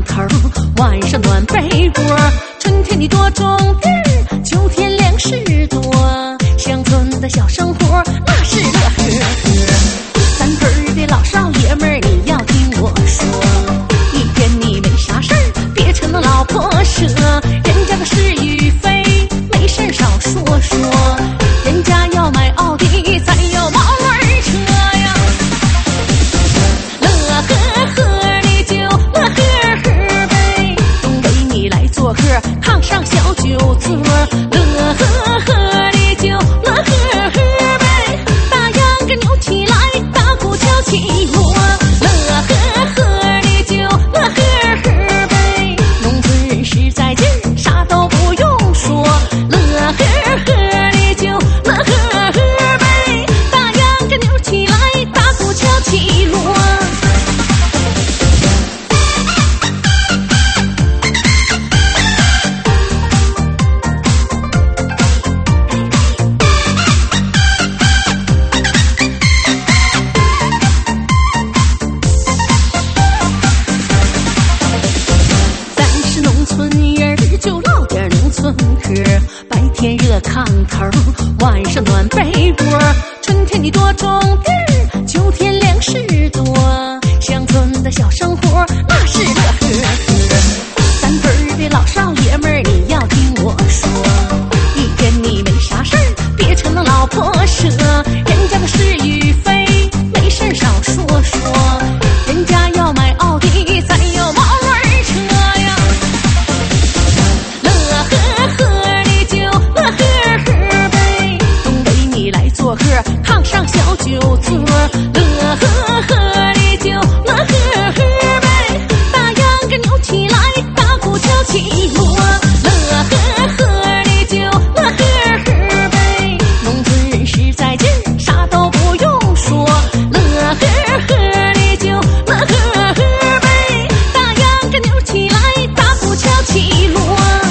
头，晚上暖被窝。春天的多种地，秋天粮食多。乡村的小生活那是乐呵呵。三分的老少爷们儿，你要听我说，一天你没啥事儿，别成了老婆蛇。人家的是与非，没事少说说。人家要买奥迪，咱要毛轮车呀。乐呵呵的就乐呵呵呗，东北你来做客，炕上小酒桌。乐呵呵的就乐呵呵呗，大秧歌扭起来，大鼓敲起锣。乐呵呵的就乐呵呵呗，农村人实在劲，啥都不用说。乐呵呵的就乐呵呵呗，大秧歌扭起来，大鼓敲起锣。就唠点农村嗑，白天热炕头，晚上暖被窝。春天的多种地，秋天粮食多。乡村的小生活那是乐呵呵。三分的老少爷们儿，你要听我说，一天你没啥事儿，别成了老婆蛇。人家的是与非，没事少说说。人家要买奥迪，咱要毛轮车呀。乐呵呵的就乐呵呵呗，东北你来做客，炕上小酒桌。乐呵呵的就乐呵呵呗，大秧歌扭起来，大鼓敲起锣。乐呵呵的就乐呵呵呗，农村人实在劲，啥都不用说。乐呵呵的就乐呵呵呗，大秧歌扭起来，大鼓敲起锣。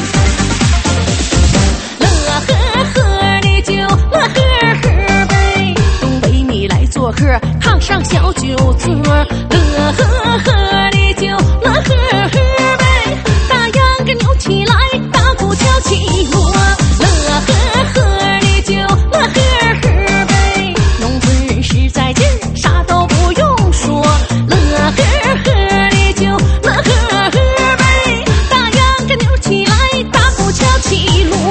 乐呵呵的就乐呵呵呗，东北你来做客，炕上小酒桌。乐呵呵的就乐呵呵呗，大秧歌扭起来，大鼓敲起锣。乐呵呵的就乐呵呵呗，农村人实在劲，啥都不用说。乐呵呵的就乐呵呵呗，大秧歌扭起来，大鼓敲起锣。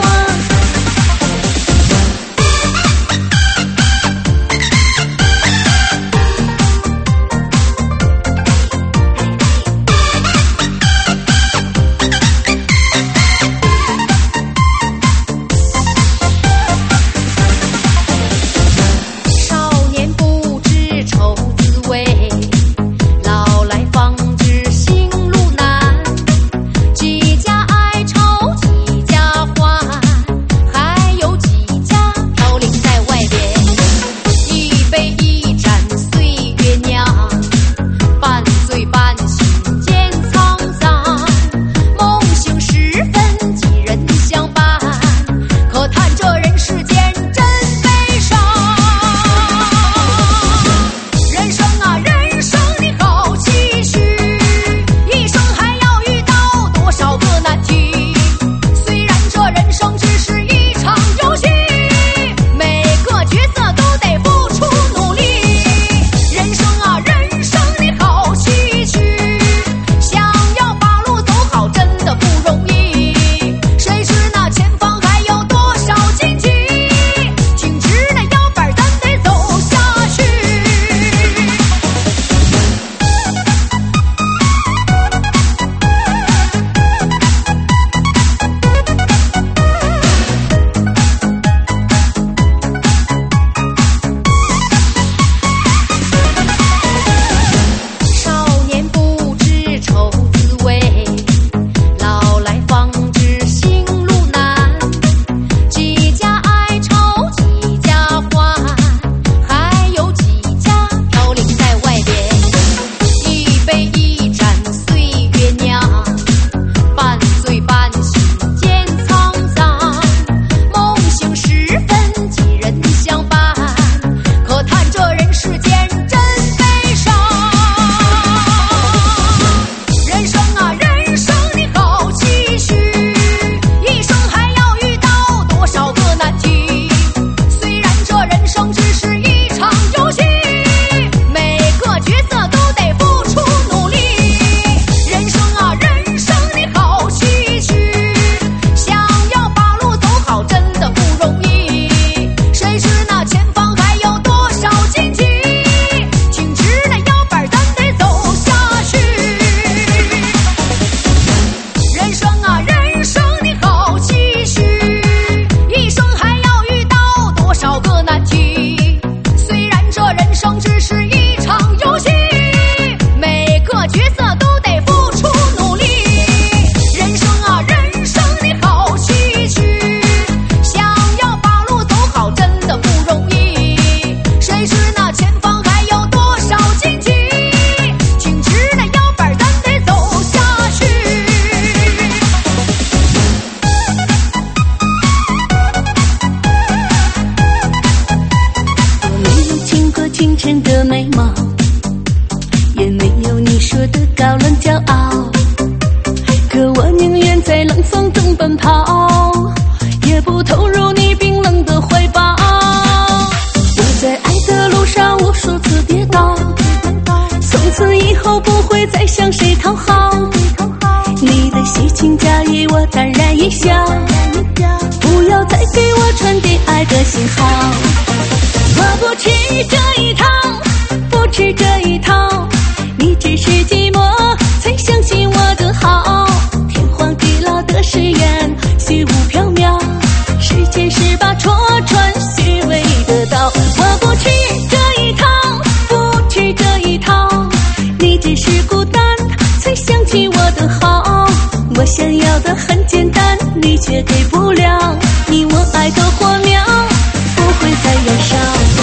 清晨的美貌，也没有你说的高冷骄傲。可我宁愿在冷风中奔跑，也不投入你冰冷的怀抱。我在爱的路上无数次跌倒，从此以后不会再向谁讨好。你的虚情假意我淡然一笑，不要再给我传递爱的信号。我不吃这一套，不吃这一套，你只是寂寞才相信我的好。天荒地老的誓言虚无缥缈，世间事把戳穿虚伪的道。我不吃这一套，不吃这一套，你只是孤单才想起我的好。我想要的很简单，你却给不了，你我爱的火苗不会再燃烧。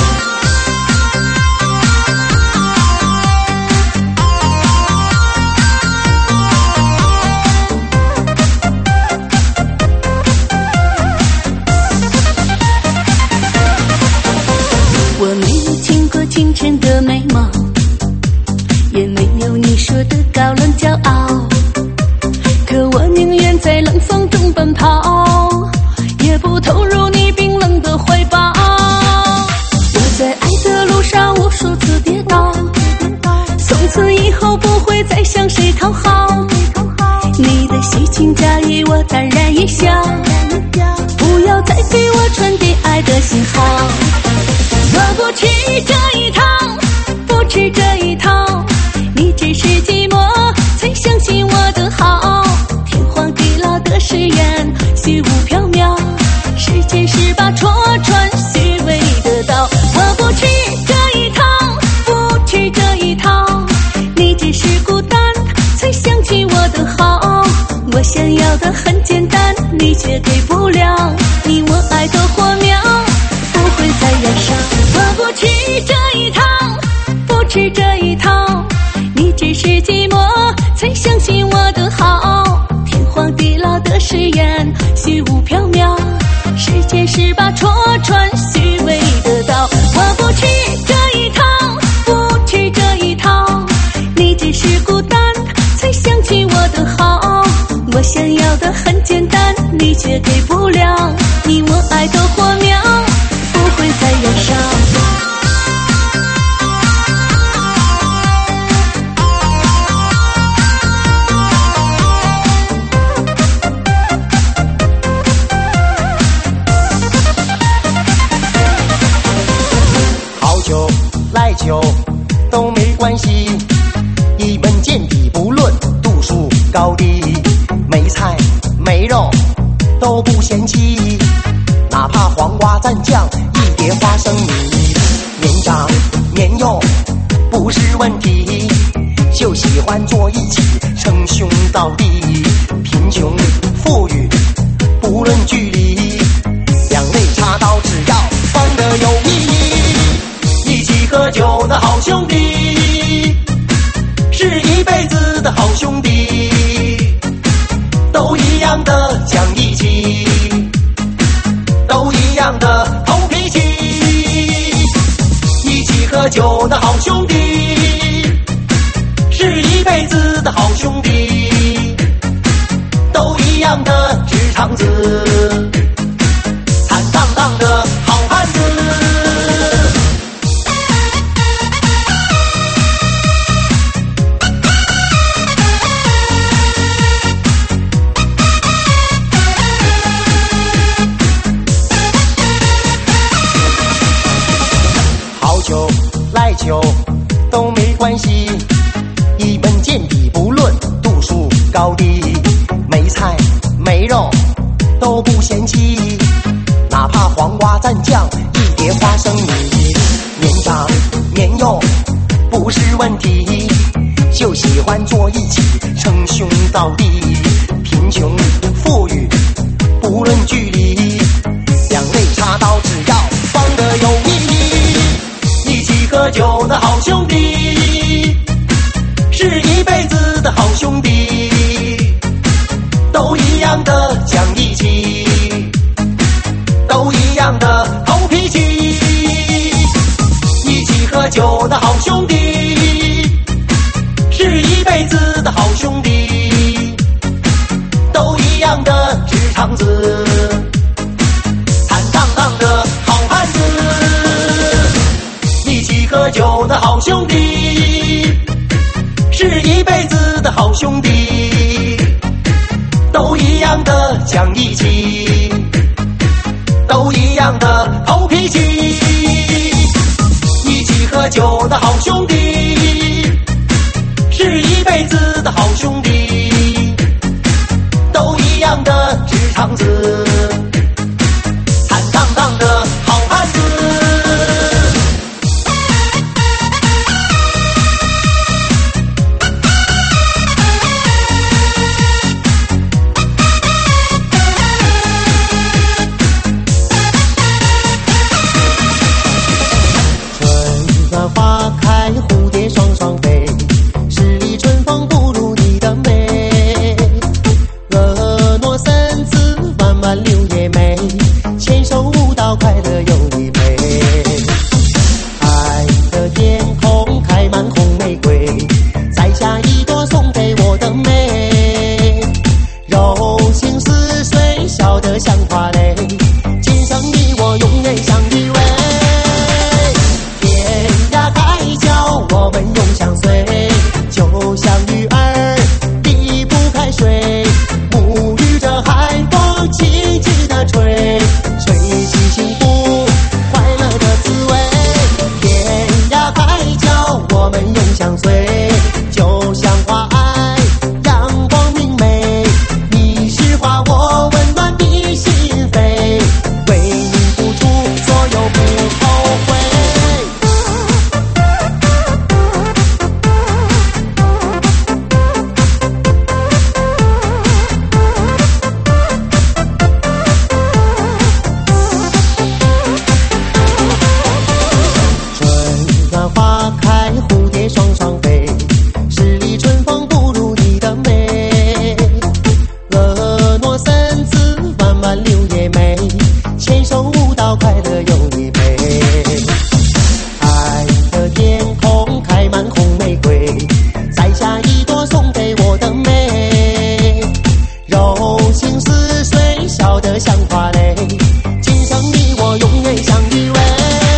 我没有见过清晨的美貌，也没有你说的高冷骄傲。可我宁愿在冷风中奔跑，也不投入你冰冷的怀抱。我在爱的路上无数次跌倒，从此以后不会再向谁讨好。你的虚情假意我淡然一笑，不要再给我传递爱的信号。我不吃这一套，不吃这一套，你只是寂寞才相信我的好。天荒地老的誓言虚无缥缈，世间事把戳穿虚伪的道。我不吃这一套，不吃这一套，你只是孤单才想起我的好。我想要的很简单，你却给不了，你我爱的火苗不会再燃烧。我不吃这一套，不吃这一套，你只是寂寞才相信我的好。天荒地老的誓言虚无缥缈，世间事把戳穿虚伪的道。我不吃这一套，不吃这一套，你只是孤单才想起我的好。我想要的很简单，你却给不了，你我爱的火苗不会再燃烧。 好酒赖酒都没关系，一本见底不论度数高低，没菜没肉都不嫌弃，哪怕黄瓜蘸酱一碟花生米，年长年幼不是问题，就喜欢坐一起称兄道弟，贫穷富裕不论距离，两肋插刀只要放得有意义，一起喝酒的好兄弟是一辈子的好兄弟，都一样的讲义气，都一样的投脾气，一起喝酒的好兄弟是一辈子的好兄弟，都一样的直肠子，坦荡荡的好汉子。好酒赖酒都没关系，一本见底不论度数高低，没菜没肉都不嫌弃，哪怕黄瓜蘸酱一碟花生米，年长年幼不是问题，就喜欢坐一起称兄道弟，贫穷富裕不论距离，两肋插刀只要放得有意义，一起喝酒的好兄弟是一辈子的好兄弟，都一样的讲义气，都一样的投脾气，一起喝喝酒的好兄弟，是一辈子的好兄弟，都一样的直肠子，坦荡荡的好汉子。一起喝酒的好兄弟，是一辈子的好兄弟，都一样的讲义气，都一样的好脾气。一起喝酒的好兄弟，是一辈子的好兄弟，都一样的直肠子，坦荡荡的好汉子。 花开，蝴蝶双双飞，十里春风不如你的美。婀娜身姿，弯弯柳叶眉，牵手舞蹈快乐有一杯。爱的天空开满红玫瑰，摘下一朵送给我的美。柔情似水，笑得像花蕾，今生你我永远相依偎。我们永相随，就像鱼儿离不开水，沐浴着海风轻轻地吹，吹起幸福快乐的滋味。天涯海角我们永相随，就像花爱阳光明媚，你是花我温暖的心扉，为你付出所有不后悔。花开，蝴蝶双双飞，十里春风不如你的美。婀娜身姿，弯弯柳叶眉，牵手舞蹈快乐有一杯。爱的天空开满红玫瑰，摘下一朵送给我的美。柔情似水，笑得像花蕾，今生你我永远相依偎。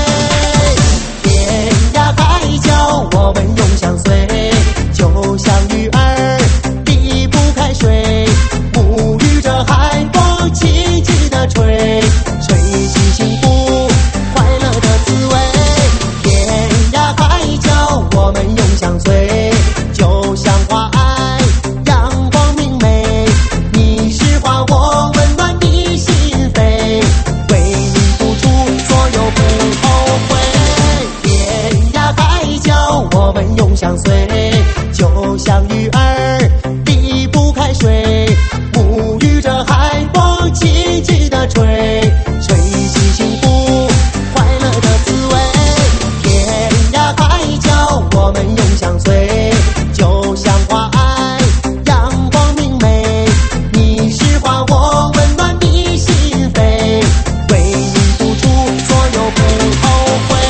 我们永相随，就像鱼儿离不开水，沐浴着海风轻轻地吹，吹起幸福快乐的滋味。天涯海角我们永相随，就像花爱阳光明媚，你是花我温暖的心扉，为你付出所有不后悔。天涯海角我们永相随，就像鱼儿离不开水，沐浴着海风轻轻地吹，吹起幸福快乐的滋味。天涯海角我们永相随，就像花爱阳光明媚，你是花我温暖的心扉，为你付出所有不后悔。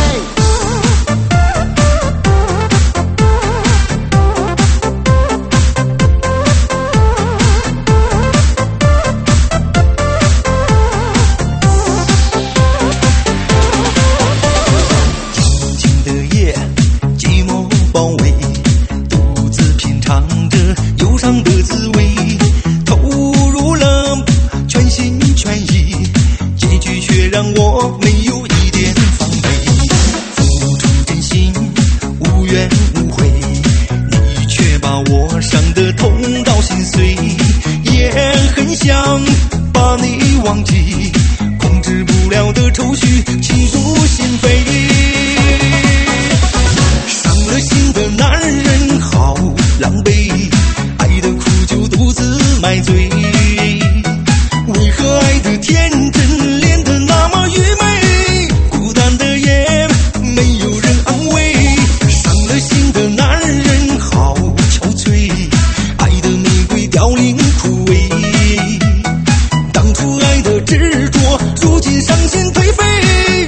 忘记，控制不了的愁绪侵入心扉。伤了心的男人好狼狈，爱的苦就独自买醉。为何爱的天真练得那么愚昧？孤单的夜没有人安慰。伤了心的男人好憔悴，爱的玫瑰凋零枯萎。当初爱的执着，如今伤心颓废。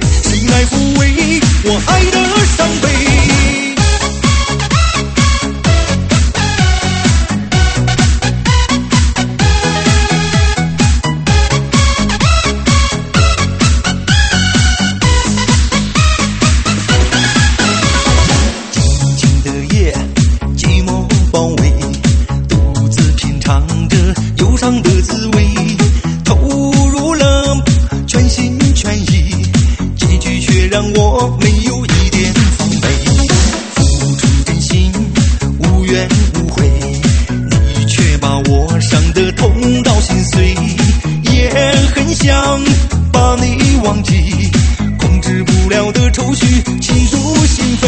让我没有一点防备。付出真心，无怨无悔，你却把我伤得痛到心碎。也很想把你忘记，控制不了的愁绪侵入心扉。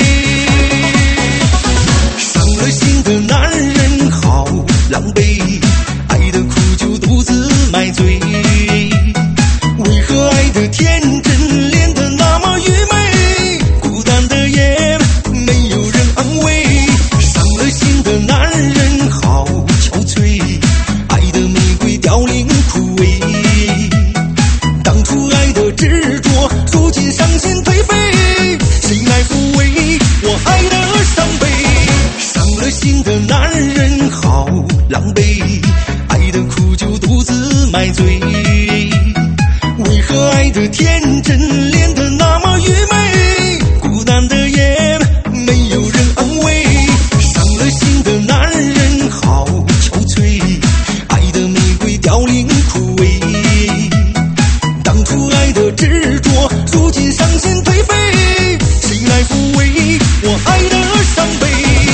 伤了心的男人好狼狈，爱的苦就独自买醉。为何爱的天真练得那么愚昧，孤单的夜没有人安慰。伤了心的男人好憔悴，爱的玫瑰凋零枯萎。当初爱的执着，如今伤心颓废，谁来抚慰我爱的伤悲？伤了心的男人好狼狈，爱的苦就独自买醉。为何爱的天真练得那么愚昧，孤单的夜没有人安慰。伤了心的男人好憔悴，爱的玫瑰凋零枯萎。当初爱的执着，如今伤心颓废，谁来抚慰我爱的伤悲？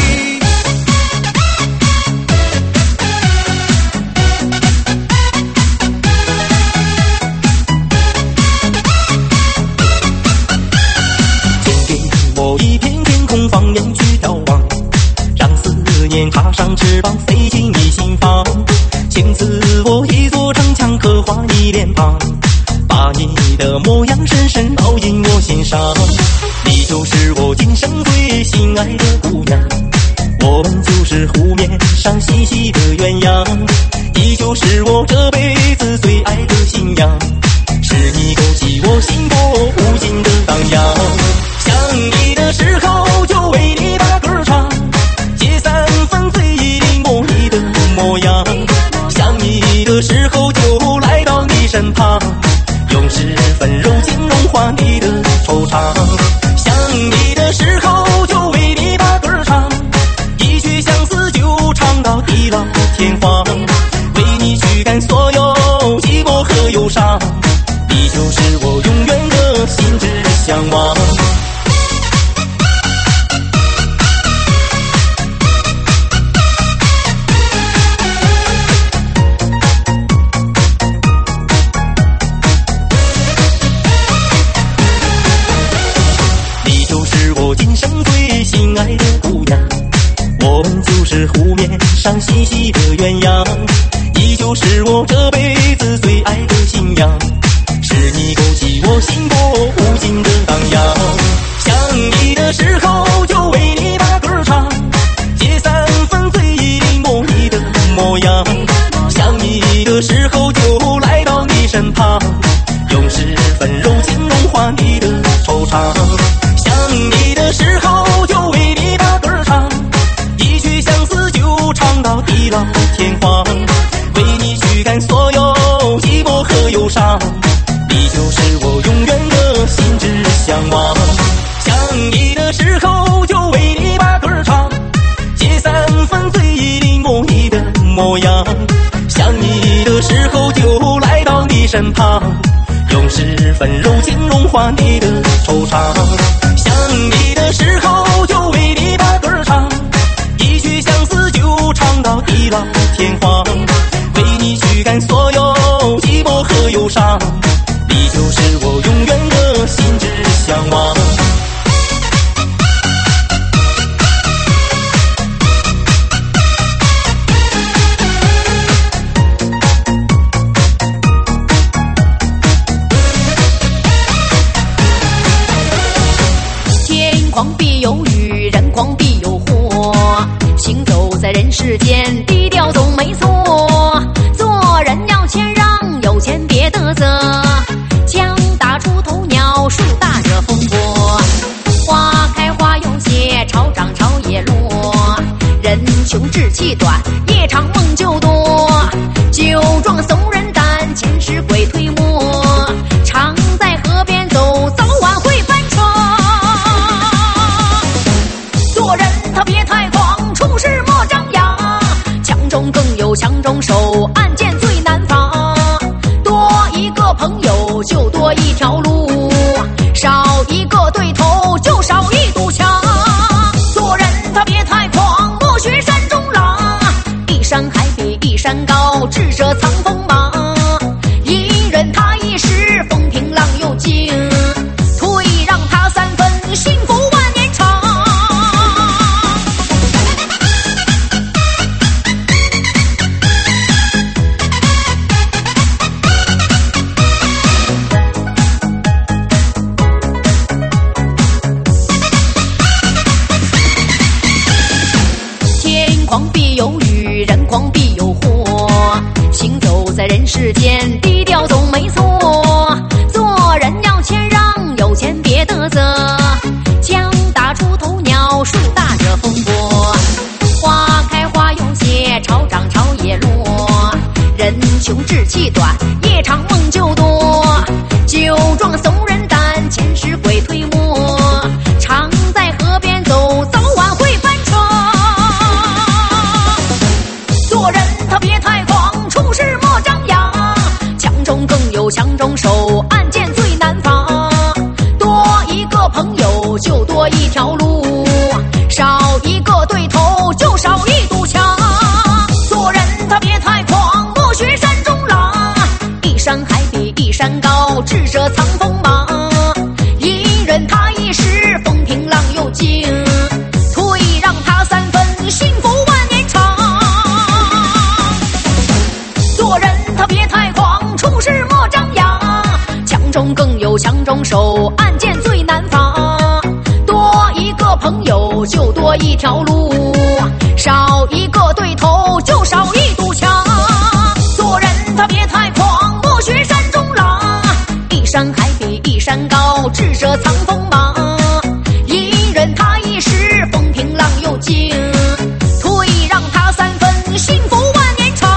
一片天空，放眼去眺望，让思念插上翅膀，飞进你心房。请赐我一座城墙，刻画你脸庞，把你的模样深深烙印我心上。你就是我今生最心爱的姑娘，我们就是湖面上嬉戏的鸳鸯，你就是我这辈子最爱的信仰，是你勾起我心波无尽的荡漾。想你的时候就为你把歌唱，借三分醉意临摹你的模样。想你的时候就来到你身旁，用10分柔情融化你的惆怅。想你的时候就为你把歌唱，一曲相思就唱到地老天荒。为你驱赶所有寂寞和忧伤，你就是我永远的心之向往。今生最心爱的姑娘，我们就是湖面上嬉戏的鸳鸯，你就是我这辈子最爱的信仰，是你勾起我心波无尽的荡漾。想你的时候就为你把歌唱，借三分醉意临摹你的模样。想你的时候就来到你身旁，用10分柔情融化你的惆怅。你的时候就为你把歌唱，一曲相思就唱到地老天荒。为你驱赶所有寂寞和忧伤，你就是我永远的心之向往。想你的时候就为你把歌唱，借三分醉意临摹你的模样。想你的时候就来到你身旁，用10分柔情融化你的惆怅。想你的时候就为你把歌唱，一曲相思就唱到地老天荒。为你驱赶所有寂寞和忧伤，你就是我永远的心之向往。 狂必有雨，人狂必有祸。行走在人世间，低调总没错。做人要谦让，有钱别得瑟。枪打出头鸟，树大惹风波。花开花又谢，潮涨潮也落。人穷志气短，夜长梦就多。酒壮怂人胆，前世鬼推磨。常在河边走，早晚会翻船。做人他别太狂，处事莫张扬，强世间低调总没错，做人要谦让，有钱别嘚瑟，枪打出头鸟，树大惹风波。花开花又谢，潮涨潮也落，人穷志气短，夜长梦就多。酒壮怂人胆，前世鬼推磨，常在河边走，早晚会翻车。做人他别太狂，处事莫张扬，强中更有强中手，暗箭最难防。多一个朋友就多一条路，少一个对头就少一堵墙。做人他别太狂，莫学山中狼，一山还比一山高，智者藏锋芒。一人他一时，风平浪又静，退让他三分，幸福万年长。做人他别太狂，处事莫张扬，强中更有强中手，暗箭最难防。多一个朋友就多一条路，少一个对头就少一堵墙。做人他别太狂，莫学山中狼，一山还比一山高，智者藏锋芒。一人他一时，风平浪又静，退让他三分，幸福万年长。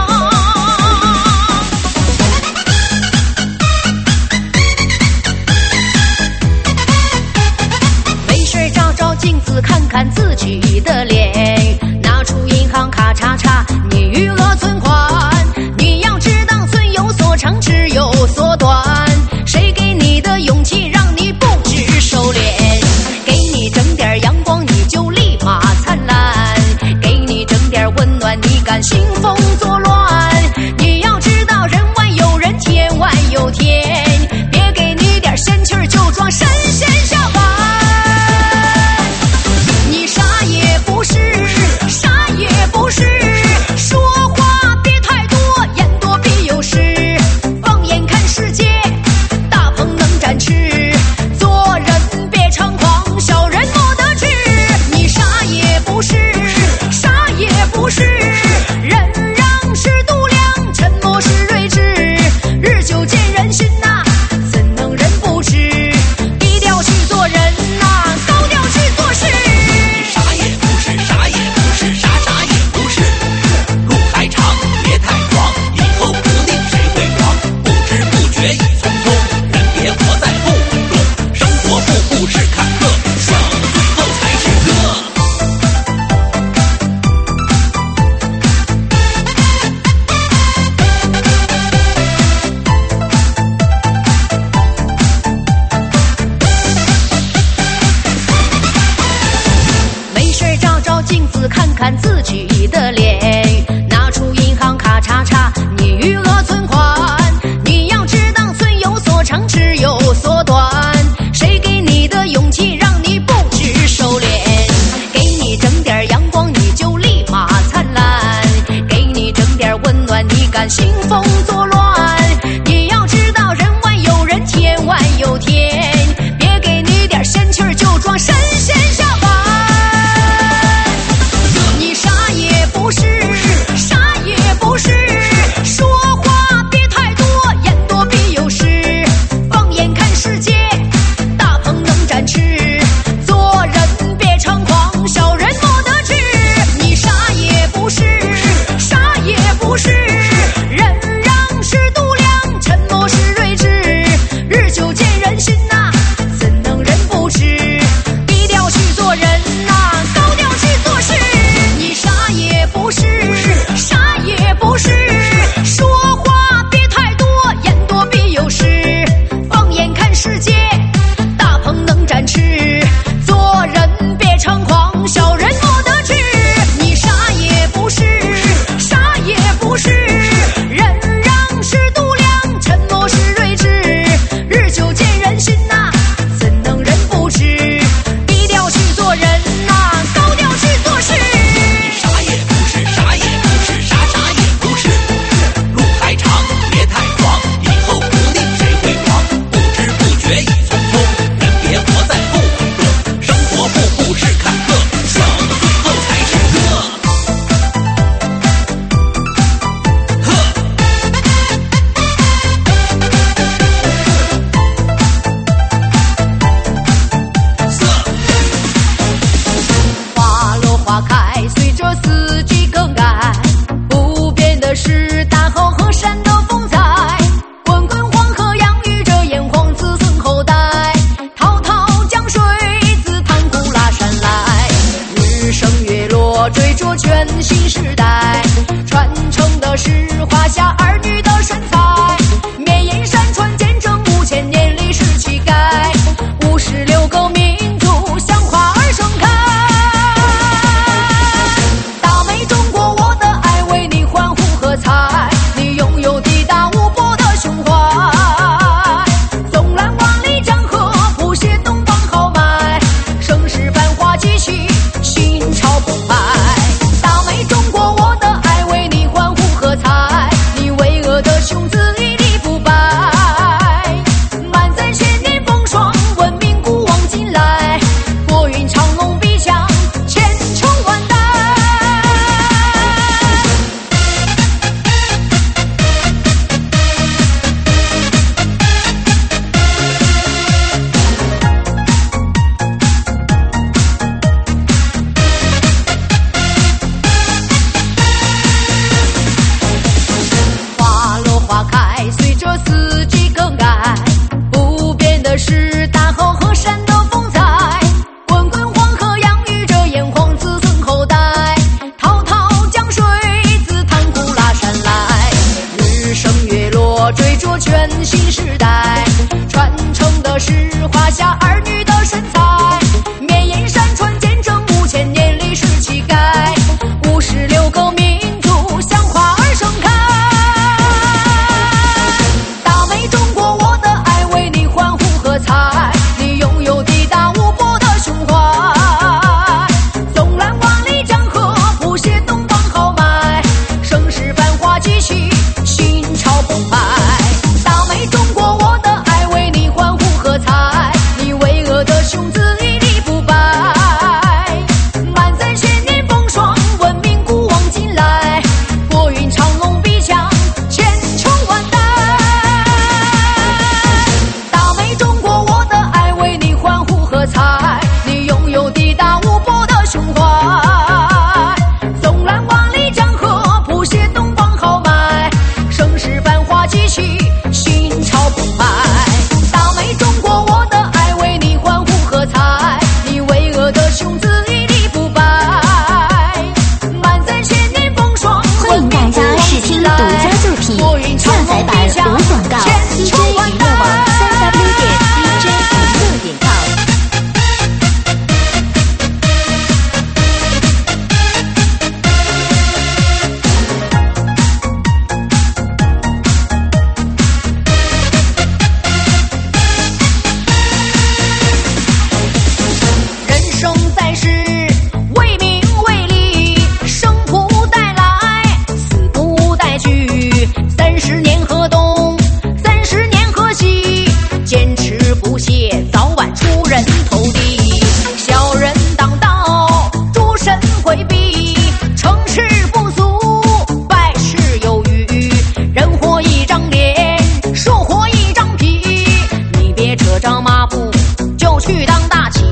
没事照照镜子，看看自己的脸，拿出银行卡查查你余额存款。你要知道寸有所长，尺有所短，谁给你的勇气让你不知收敛？给你整点阳光你就立马灿烂，给你整点温暖你敢兴风作乱。你要知道人外有人，天外有天，别给你点仙气儿就装神仙下凡。你啥也不是，啥也不是，说话别太多，言多必有失。放眼看世界，大鹏能展翅，做人别猖狂，小人莫得志。你啥也不是，啥也不是，忍让是度量，沉默是睿智。日久见人心呐，怎能人不知？低调去做人呐，高调去做事。 啥也不是，啥也不是，啥也不是。路还长，别太狂，以后不定谁会黄。不知不觉已匆匆，人别活在后悔中。生活步步是坎坷，笑到最后才是乐。 没事照照镜子，看看自己的脸，拿出银行卡查查你余额存款。你要知道寸有所长，尺有所短，谁给你的勇气让你不知收敛？给你整点阳光你就立马灿烂，给你整点温暖你敢兴风作乱。你要知道人外有人，天外有天，别给你点仙气儿就装神仙下凡。你啥也不是， 华夏儿女的身材，绵延山川见证5000年历史气概，56个民族像花儿盛开。大美中国，我的爱为你欢呼喝彩，你拥有地大物博的胸怀，纵览万里江河，谱写东方豪迈，盛世繁华继续，心潮澎湃。大美中国，我的爱为你欢呼喝彩，你巍峨的雄姿屹立不败，满载千年风霜，文明古往今来，国运长龙必强，千秋万代。大美中国，我的爱为你欢呼喝彩，你拥有地大物博的胸怀，纵览万里江河，谱写东方豪迈，盛世繁华继续，心潮澎湃。大美中国，我的爱为你欢呼喝彩，你巍峨的雄姿屹立不败，满载千年风霜， 欢迎大家试听独家作品， 国运长下载版龙必强， 无广告千秋万代。 3w.dj娱乐网。 人生在世，为名为利，生不带来，死不带去。30年河东，30年河西，坚持不懈，早晚出人头地。小人当道，诸神回避，成事不足，败事有余。人活一张脸，树活一张皮，你别扯着抹布就去当大旗。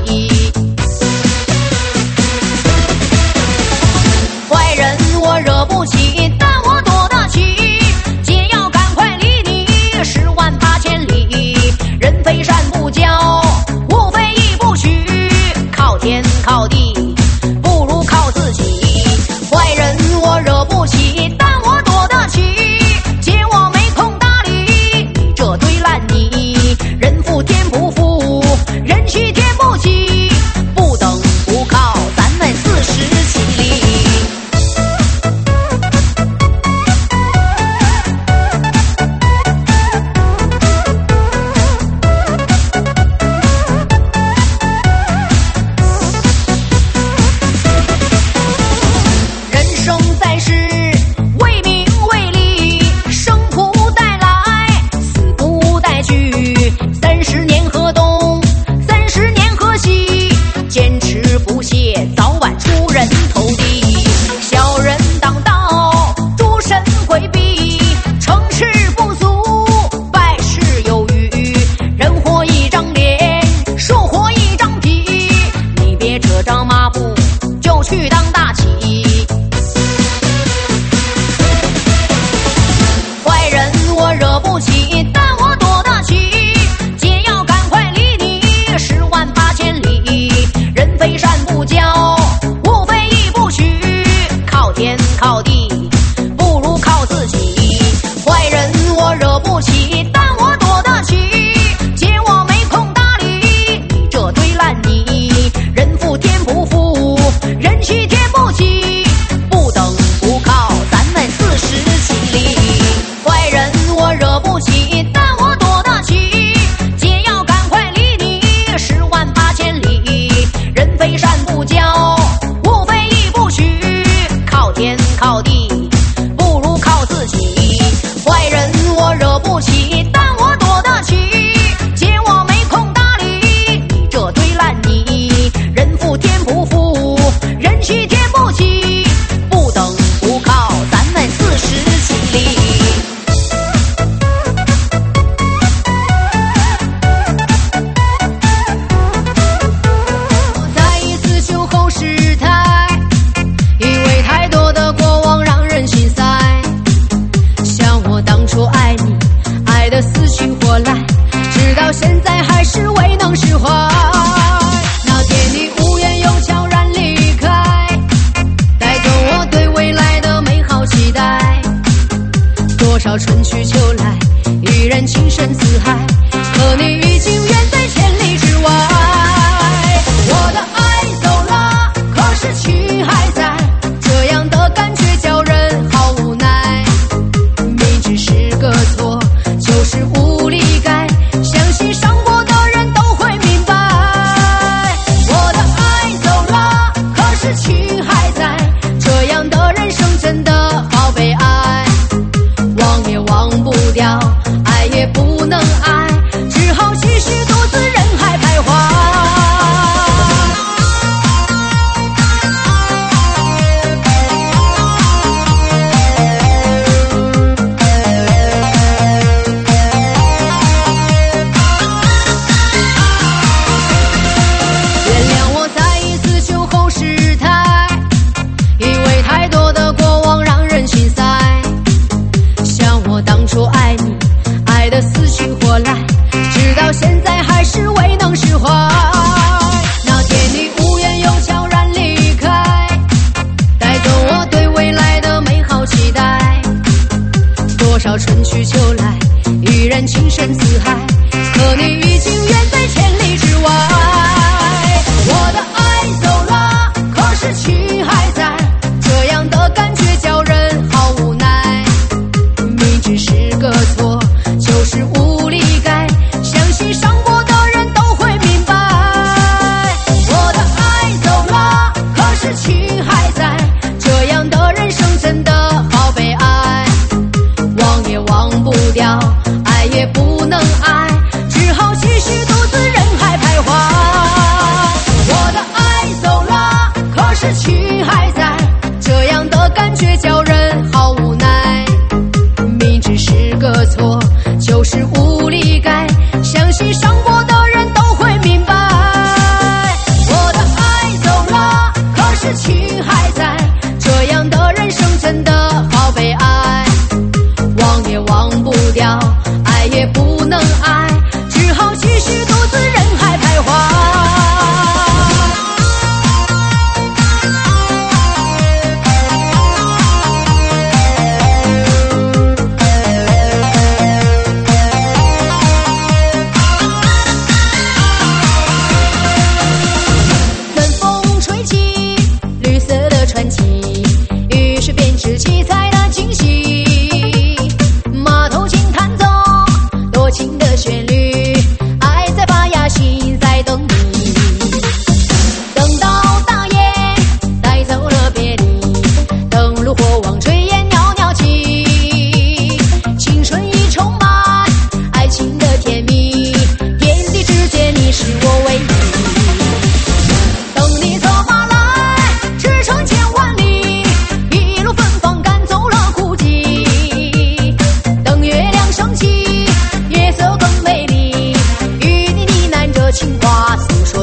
坏人我惹不起，但我躲得起，姐要赶快离你108000里。人非善不骄，物非义不取，靠天靠地不如靠自己。坏人我惹不起，但我躲得起，姐我没空搭理你这堆烂泥。人负天不负，人欺天不欺，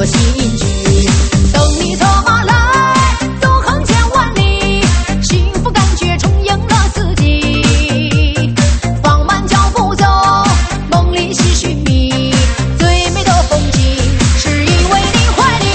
说新句。等你策马来，走横千万里，幸福感觉充盈了四季。放慢脚步走，梦里细寻觅，最美的风景是依偎你怀里。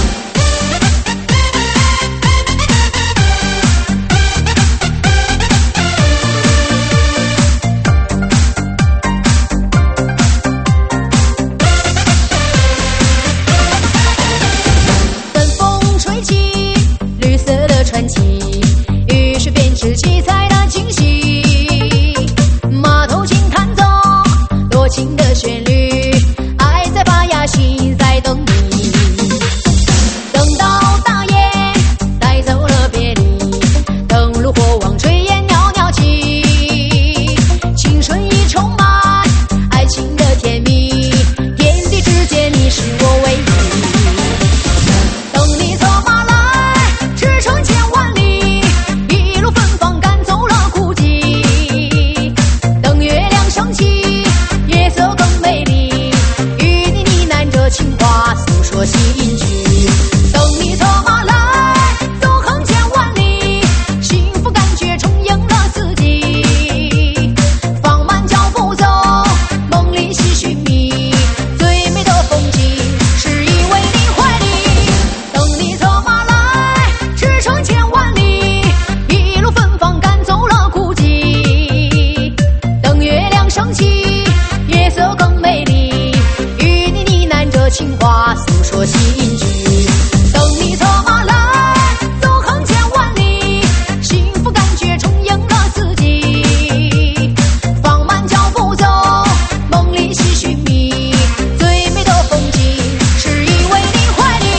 等风吹起，绿色的传奇，雨水编织七彩的惊喜。马头琴弹奏多情的旋律，爱在发芽，心在等你。等到大雁带走了别离，灯炉火旺炊烟袅袅起，青春已充满爱情的甜蜜，天地之间你是我唯一。等你策马来，驰骋千万里，一路芬芳赶走了孤寂。等月亮升起，夜色更美丽，与你呢喃着情话，诉说心句。等你策马来，走横千万里，幸福感觉充盈了四季。放慢脚步走，梦里细寻觅，最美的风景是依偎你怀里。等你策马来，驰骋千万里，一路芬芳赶走了孤寂。等月亮升起，夜色更美丽，与你呢喃着情话，诉说心句。等你策马来，走横千万里，幸福感觉充盈了四季。放慢脚步走，梦里细寻觅，最美的风景是依偎你怀里。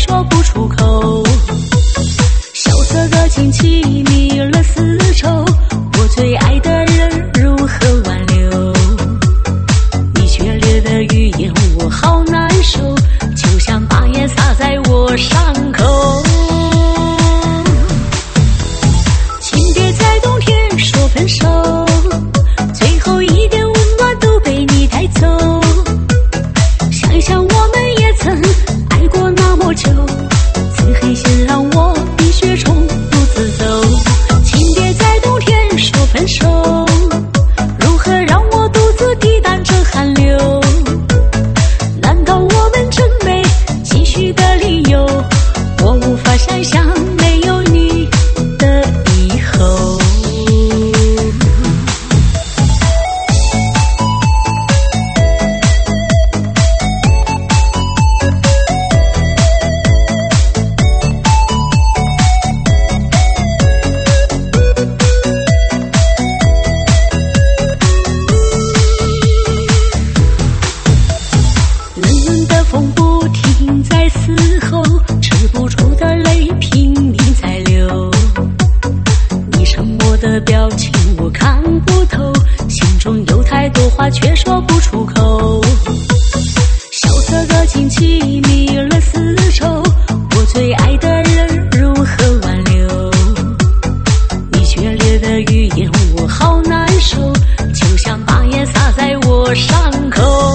说不出口。萧瑟的惊奇迷了丝绸，我最爱的人如何挽留？你决裂的语言我好难受，就像把盐撒在我伤口。请别在冬天说分手，最后一点温暖都被你带走。想一想我们也曾爱过那么久，此黑心让我碧血冲独自走。请别在冬天说分手，如何让我独自抵挡这寒流？难道我们真没继续的理由？我无法想象没有你的以后。冷冷的风不停在嘶吼，止不住的泪拼命在流。你沉默的表情我看不透，心中有太多话却说不出口。萧瑟的惊奇迷了丝绸，我最爱的人如何挽留？你决裂的语言我好难受，就像把盐撒在我伤口。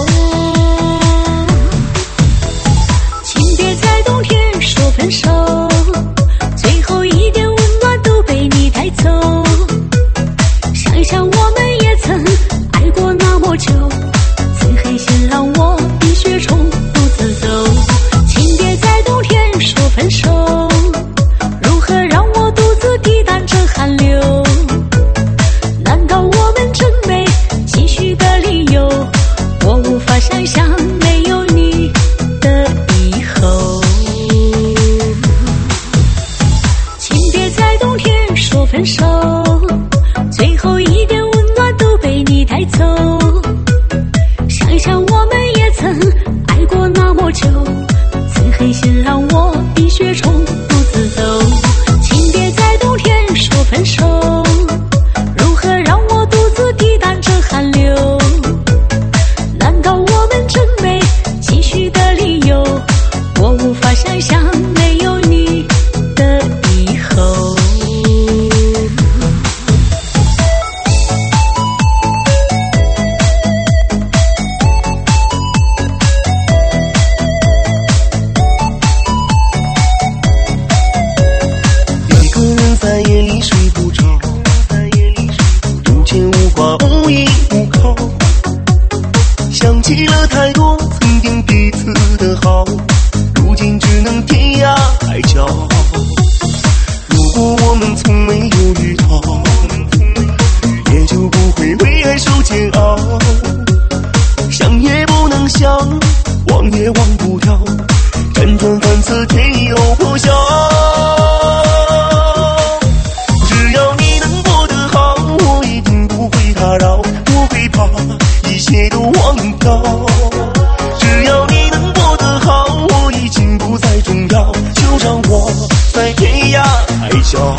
请别在冬天说分手，最后一点温暖都被你带走。想一想我们也曾爱过那么久，此黑心让我碧血冲独自走。请别在冬天说分手，如何让我独自抵挡这寒流？难道我们真没继续的理由？我无法想象没有你的以后。请别在冬天说分手，最后一点温暖都被你带走。想一想我们也曾爱过那么久，此黑心让我碧血冲独自走。请别在冬天说分手，如何让我独自抵挡这寒流？难道我们真没继续的理由？我无法想象没有你的以后。 一个人在夜里睡不着，无牵无挂无依无靠，想起了太多曾经彼此的好，如今只能天涯海角。如果我们从没有遇到，也就不会为爱受煎熬。想也不能想，忘也忘不掉，辗转反侧天有破晓。只要你能过得好，我一定不会打扰，不会把一切都忘掉。只要你能过得好，我已经不再重要，就让我在天涯海角。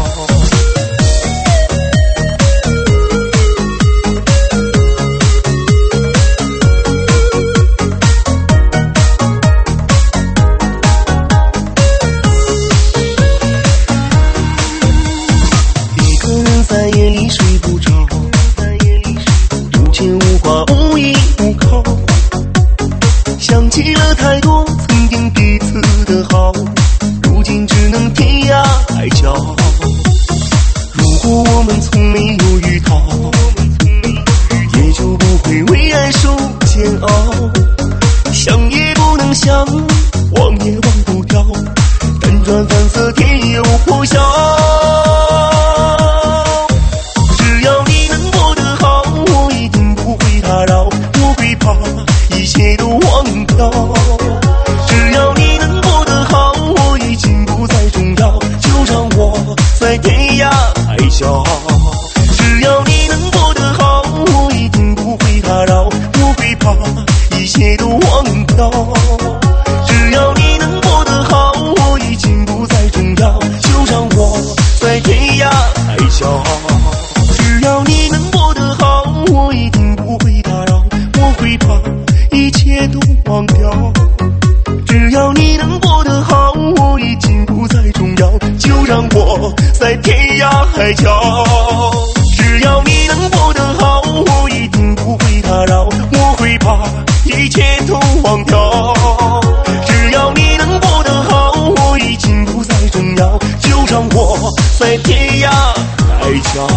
一个人在夜里睡不着，无牵无挂无依无靠，想起了太多曾经彼此的好，如今只能天涯海角。如果我们从没有遇到，也就不会为爱受煎熬。想也不能想，忘也忘不掉，辗转反侧天有破晓。只要你能过得好，我一定不会打扰，不会把一切都忘掉。只要你能过得好，我已经不再重要，就让我在天涯海角。只要你能过得好，我一定不会打扰，不会把一切都忘掉。只要你能过得好， 让我在天涯海角。只要你能过得好，我一定不会打扰，我会把一切都忘掉。只要你能过得好，我已经不再重要，就让我在天涯海角。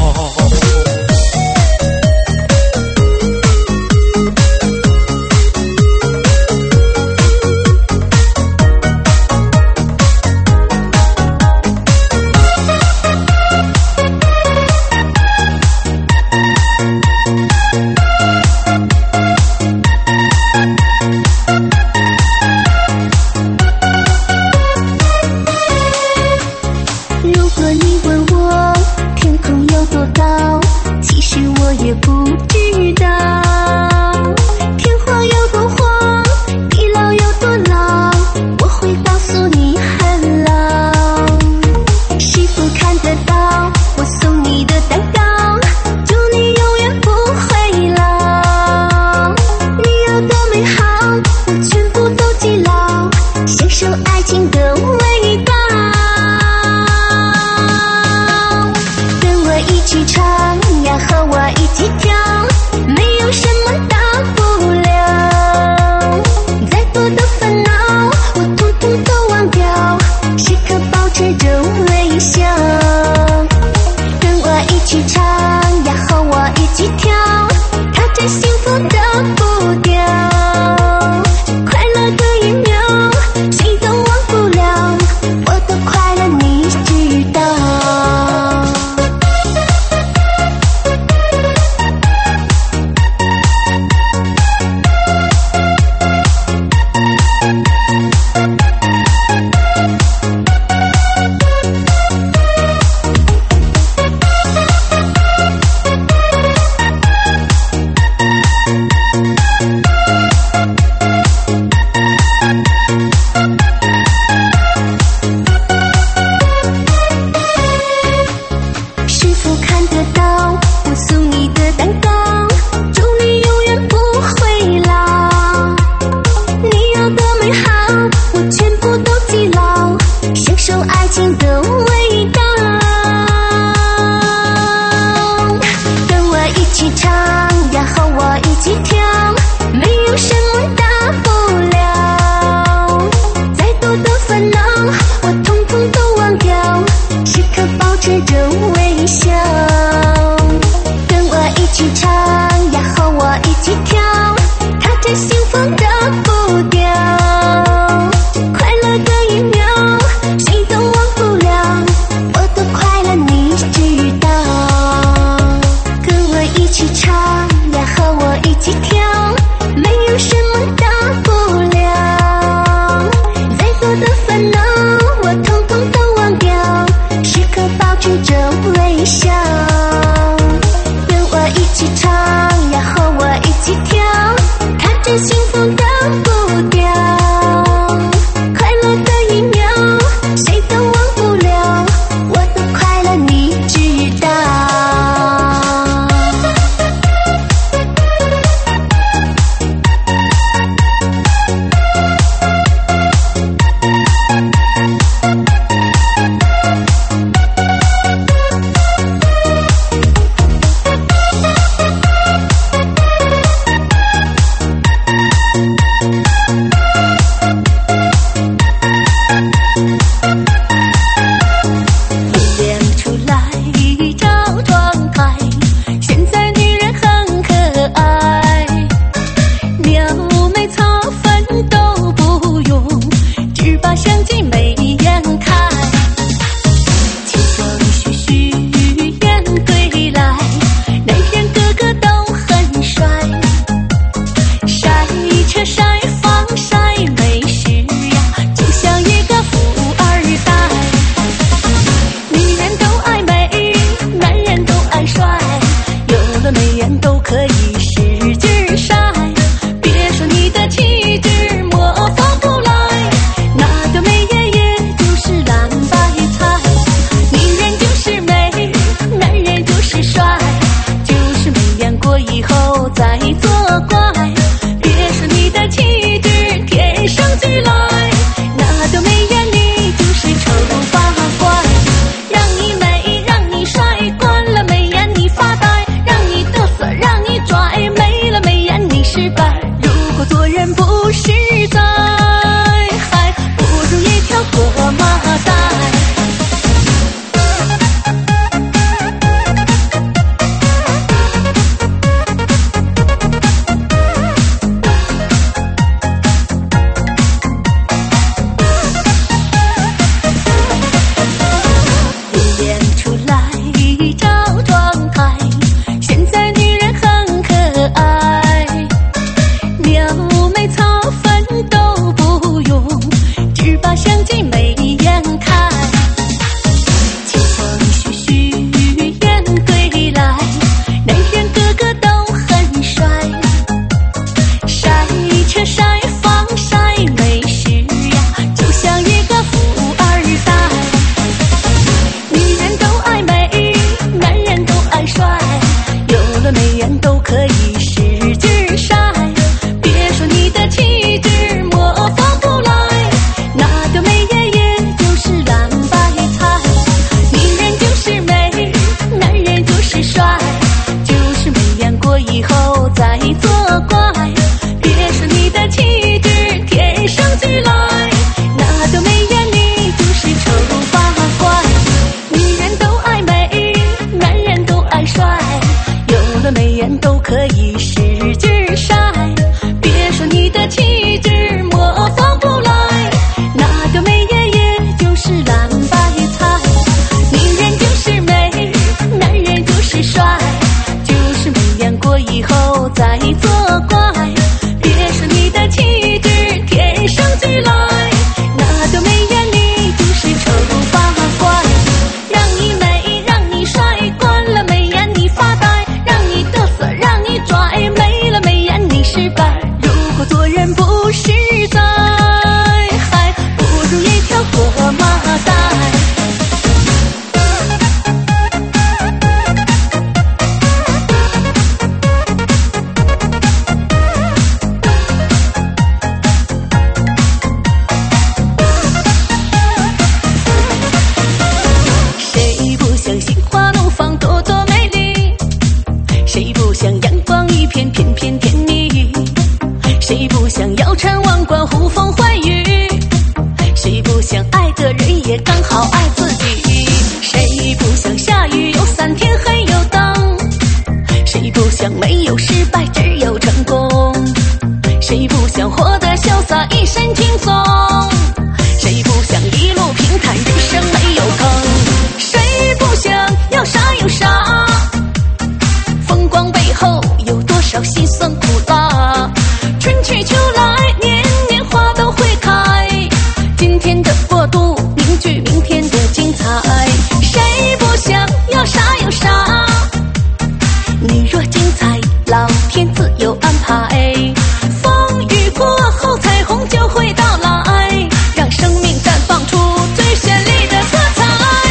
爱的人也刚好爱自己。谁不想下雨有伞天黑有灯？谁不想没有失败只有成功？谁不想活得潇洒一身轻松？谁不想一路平坦人生没有坑？谁不想要啥有啥？风光背后有多少辛酸苦辣？春去秋来年年花都会开，今天的过渡凝聚明天的精彩。谁不想要啥有啥？你若精彩老天自有安排，风雨过后彩虹就会到来，让生命绽放出最绚丽的色彩。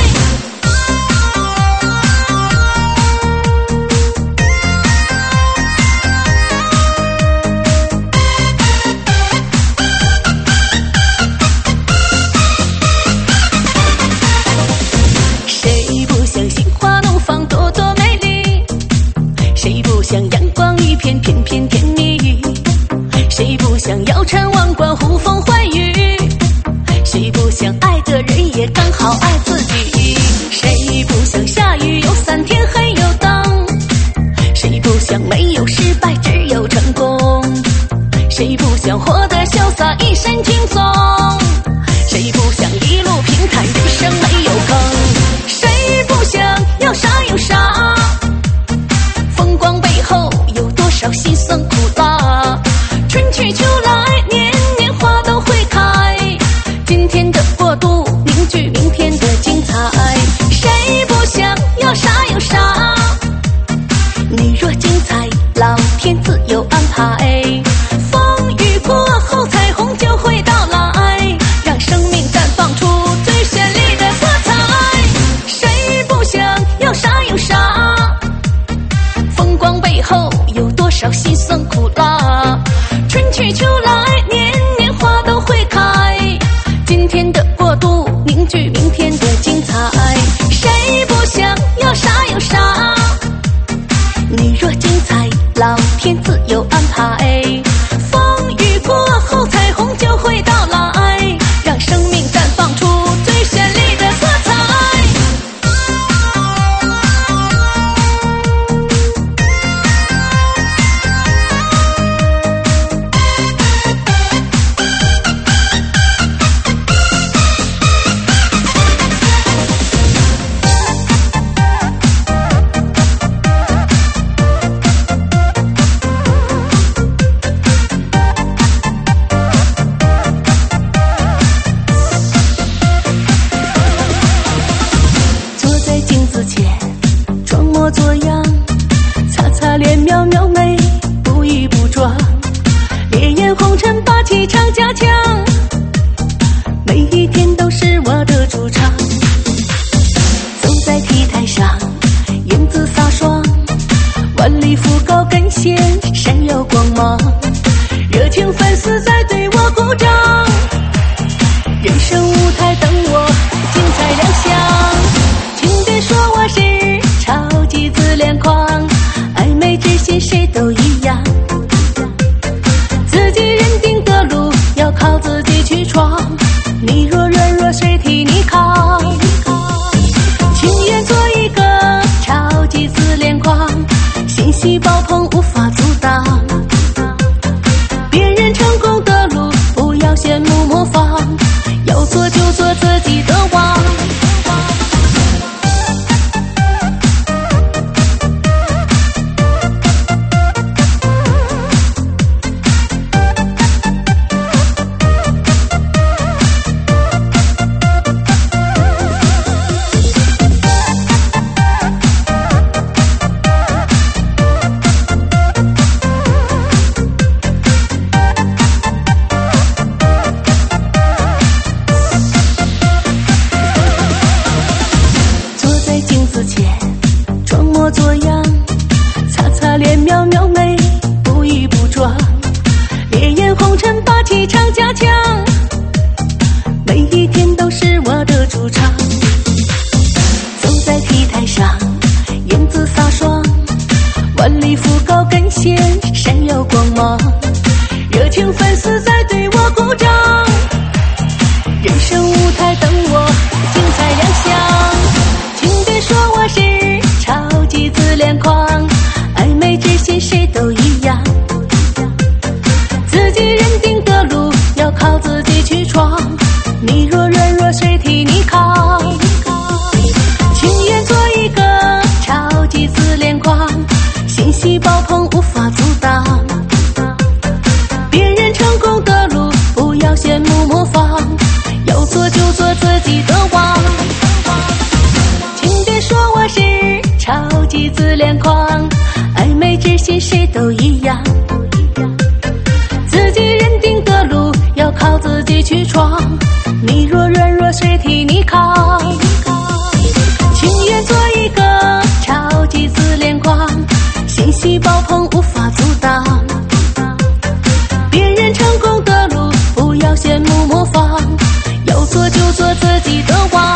谁不想心花怒放多多美丽？谁不想阳光一片片片甜蜜？谁不想腰缠万贯呼风唤雨？谁不想爱的人也刚好爱自己？谁不想下雨有伞天黑有灯？谁不想没有失败只有成功？谁不想活得潇洒一身轻松？谁不想一路平坦人生没有坑？谁不想要啥有啥？风光背后有多少辛酸苦辣？春去秋来年年花都会开，今天的过渡凝聚明天的精彩。谁不想要啥有啥？你若精彩老天自有安排，风雨过后彩虹就会到来，让生命绽放出最绚丽的色彩。谁不想要啥有啥？风光背后有多少辛酸苦辣？春去秋来年年花都会开，今天的过渡凝聚明天的精彩。谁不想要啥有啥？你若精彩老天自有安排，风雨过后彩虹就会到来，让生命绽放出最绚丽的色彩。坐在镜子前装模作样，擦擦脸描描眉不依不撞，烈焰红尘霸气常加强，每一天都是我的主场。走在 T 台上英姿飒爽，万里赴高跟鞋闪耀光芒，热情粉丝在对我鼓掌，人生舞台等我精彩亮相。请别说我是超级自恋狂，爱美之心谁都一样，自己认定的路要靠自己去闯，你若软弱谁替你扛？情愿做一个超级自恋狂，信息爆棚无法阻挡，别人成功的路不要羡慕模仿，要做就做自己的王。作样，擦擦脸描描眉不依不撞，烈焰红尘霸气常加强，每一天都是我的主场。走在 T 台上英姿飒爽，万里赴高跟鞋闪耀光芒，热情粉丝在对我鼓掌，人生舞台等己自恋狂，暧昧之心谁都一样，自己认定的路要靠自己去闯，你若软弱谁替你扛？情愿做一个超级自恋狂，信息爆棚无法阻挡，别人成功的路不要羡慕模仿，要做就做自己的王。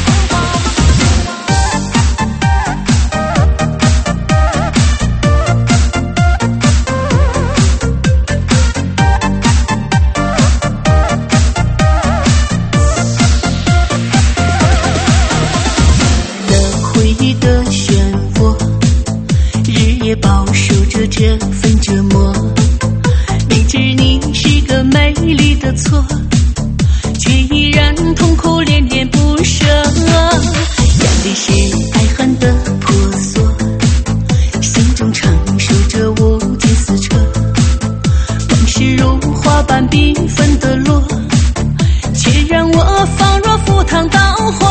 饱受着这份折磨，明知你是个美丽的错，却依然痛苦恋恋不舍，眼里是爱恨的婆娑，心中承受着无尽撕扯，往事如花瓣缤纷的落，却让我仿若赴汤蹈火。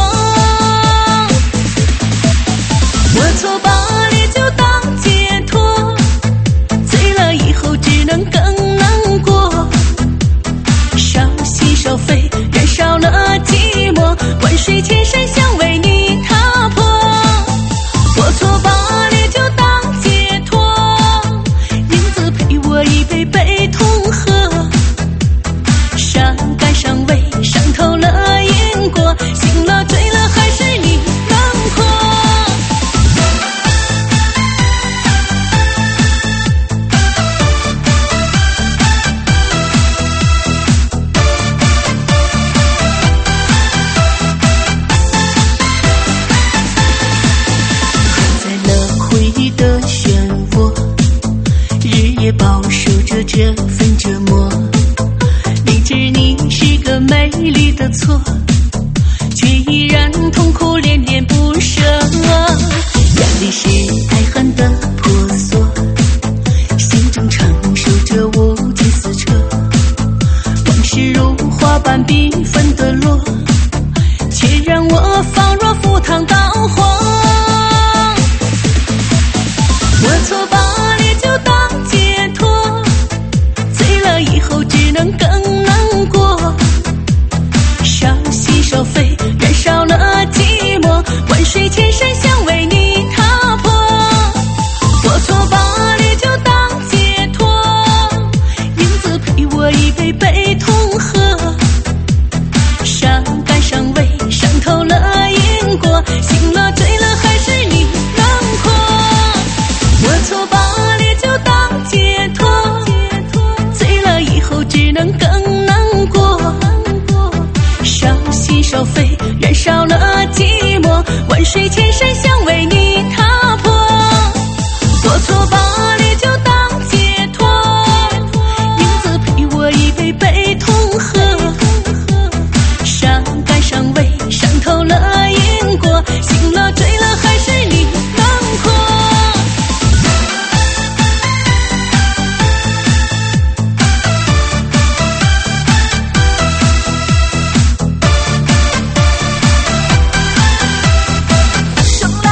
我错把烈酒当解脱，醉了以后只能更难过，少喜少悲，燃烧了寂寞，万水千山想为你踏破。我错把烈酒当解脱，银子陪我一杯杯痛喝，伤感伤味伤透了因果，醒了醉了还是你轮廓。也饱受着这份折磨，明知你是个美丽的错，却依然痛苦恋恋不舍，眼里是爱恨的婆娑，心中承受着无尽撕扯，往事如花瓣缤纷的落，却让我仿若赴汤蹈火。我错把烈酒当解脱，醉了以后只能更难过，少喜少悲，燃烧了寂寞，万水千山想为你踏破。我错把烈酒当解脱，银子陪我一杯杯痛喝，伤感伤味伤透了因果，醒了醉了还是你轮廓。我错把烈酒当解脱，醉了以后只能更难过，少喜少悲，燃烧了寂寞，万水千山想为你踏破。我错把烈酒当解脱，银子陪我一杯杯痛喝，伤感伤味伤透了因果，醒了醉了还是你轮廓。什么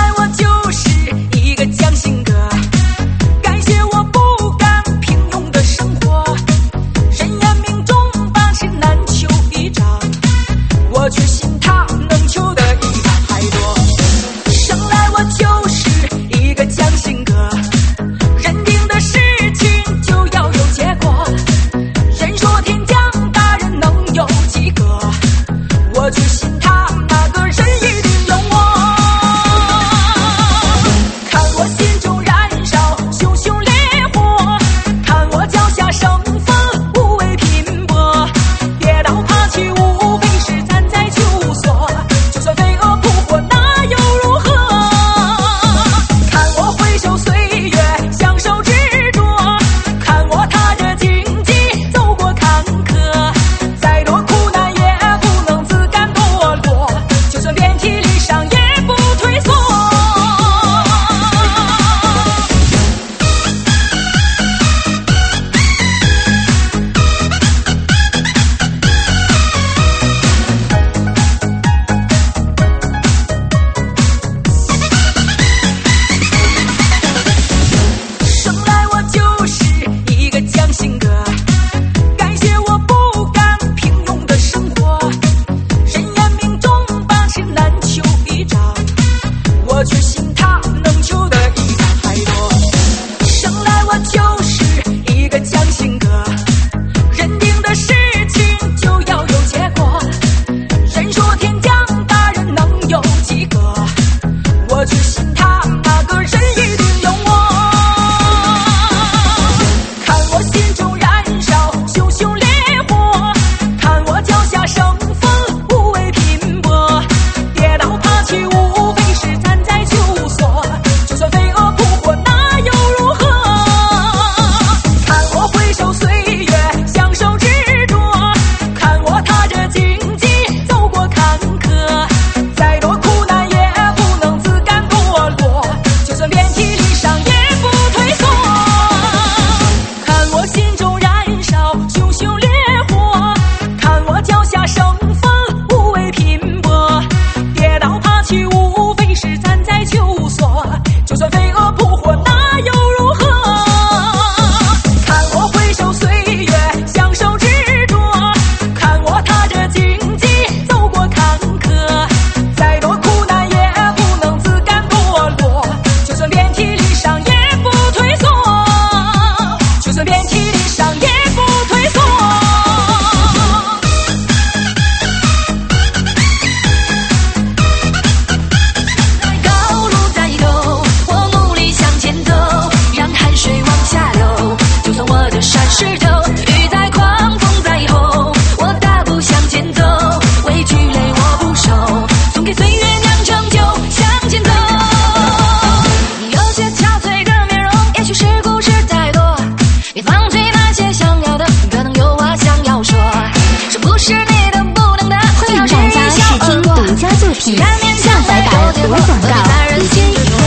信，下载改读广告，一键一乐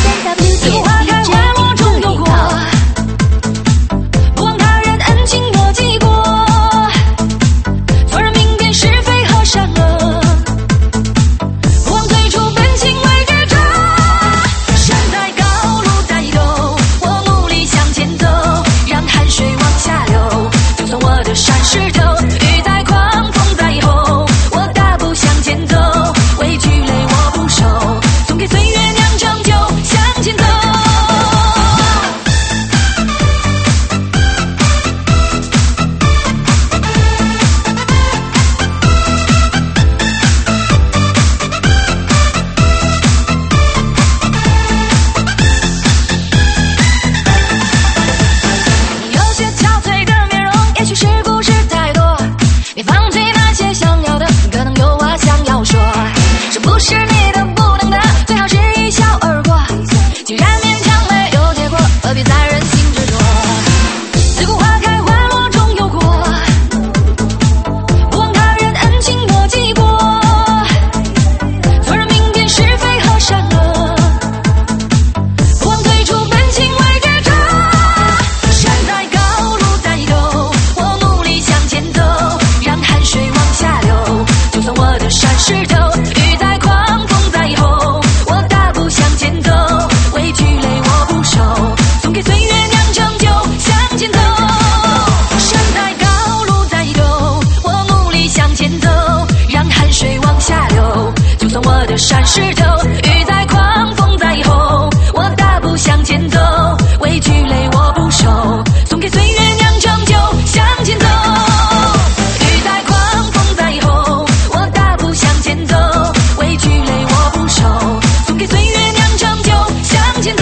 山石头，雨在狂风在吼，我大步向前走，畏惧累我不受，送给岁月酿成酒，向前走。雨在狂风在吼，我大步向前走，畏惧累我不受，送给岁月酿成酒，向前走。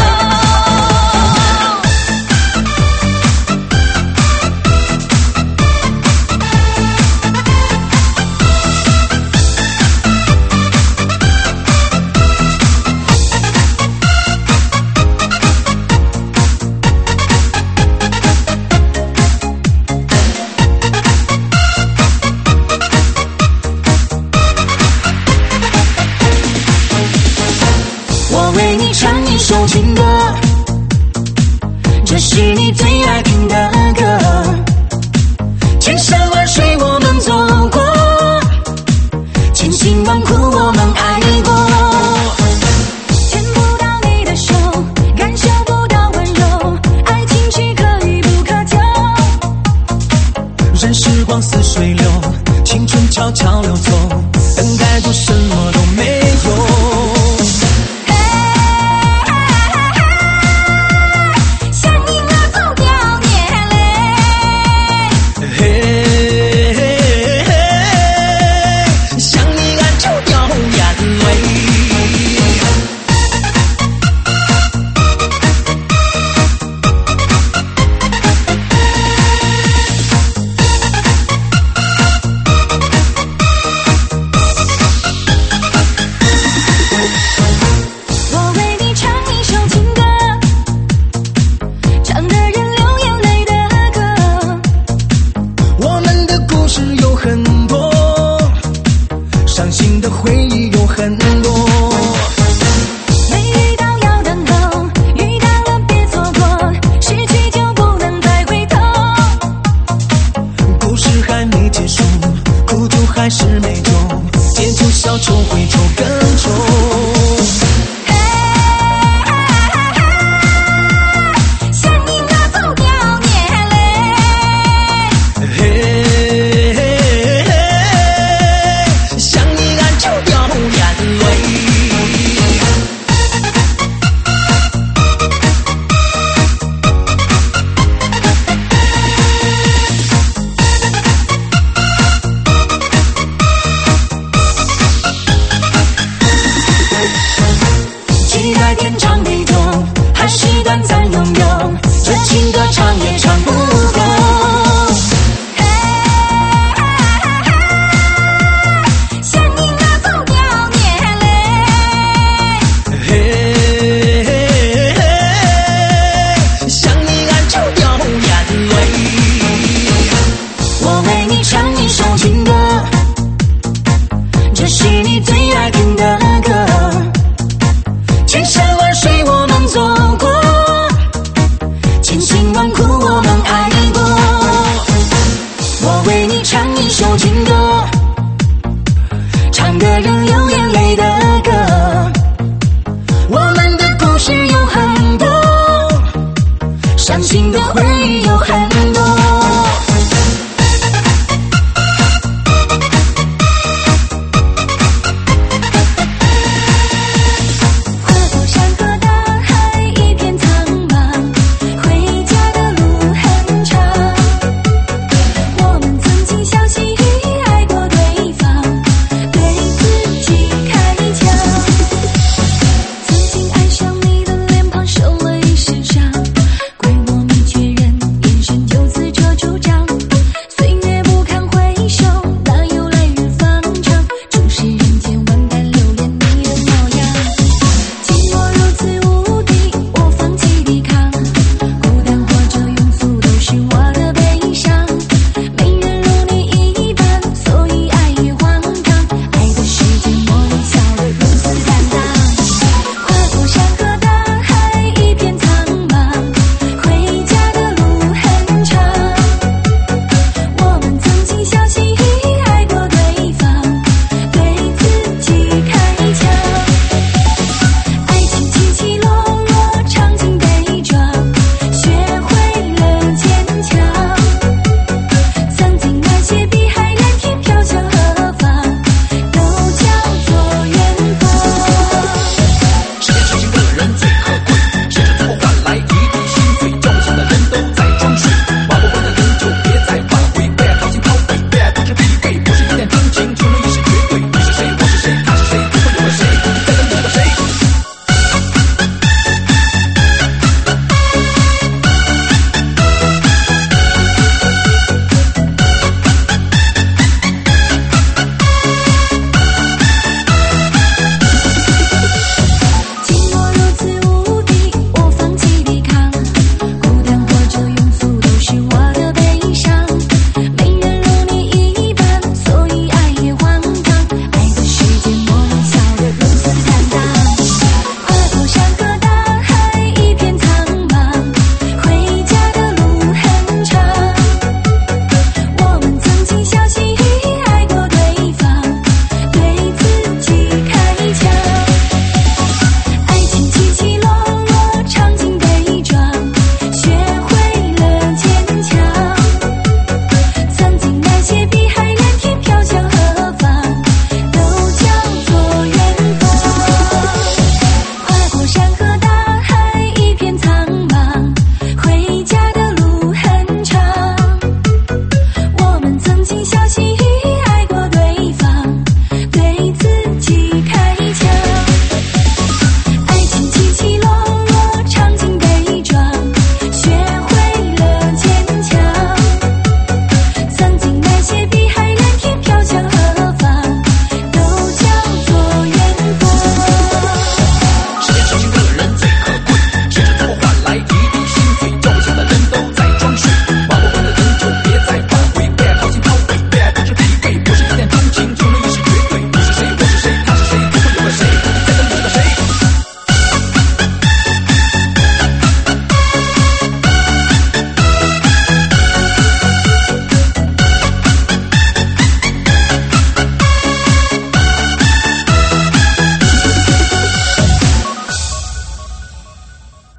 为你唱一首情歌，这是你最爱听的歌。千山万水我们走过，千辛万苦我们爱过。 牵不到你的手，感受不到温柔，爱情是可遇不可求。 任时光似水流，青春悄悄溜走，等待着什么都没有。伤心的回忆有很多。